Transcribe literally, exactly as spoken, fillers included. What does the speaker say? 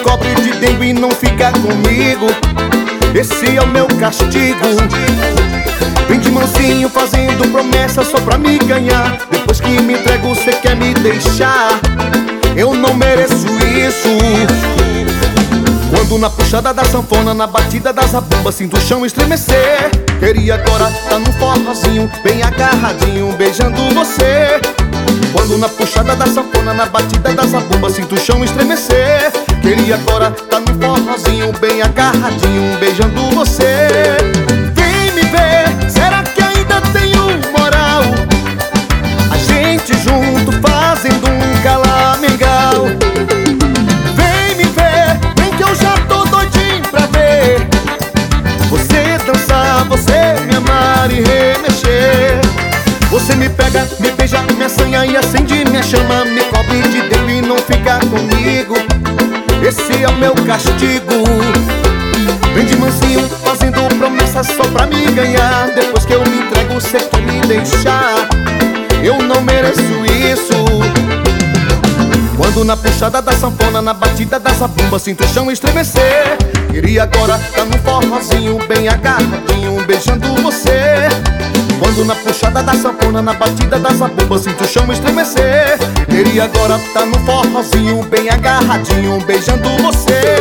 cobre de dengo e não fica comigo. Esse é o meu castigo. Vem de mansinho fazendo promessa só pra me ganhar. Depois que me entrego cê quer me deixar. Eu não mereço isso. Quando na puxada da sanfona, na batida das zabumbas, sinto o chão estremecer. Queria agora tá num forrozinho, bem agarradinho, beijando você. Quando na puxada da sanfona, na batida das zabumbas, sinto o chão estremecer. Queria agora tá num forrozinho, bem agarradinho, beijando você. Vem me ver, será que ainda tenho moral? A gente junto fazendo um calamengal. Vem me ver, vem que eu já tô doidinho pra ver você dançar, você me amar e remexer. Você me pega, me beija, me assanha e acende minha chama. Me cobre de dengo e não fica comigo. Esse é o meu castigo. Vem de mansinho fazendo promessas só pra me ganhar. Depois que eu me entrego cê quer me deixar. Eu não mereço isso. Quando na puxada da sanfona, na batida das zabumbas, sinto o chão estremecer. Queria agora tá num forrozinho, bem agarradinho, beijando você. Quando na puxada da sanfona, na batida das zabumbas, sinto o chão estremecer. Queria agora tá num forrozinho, bem agarradinho, beijando você.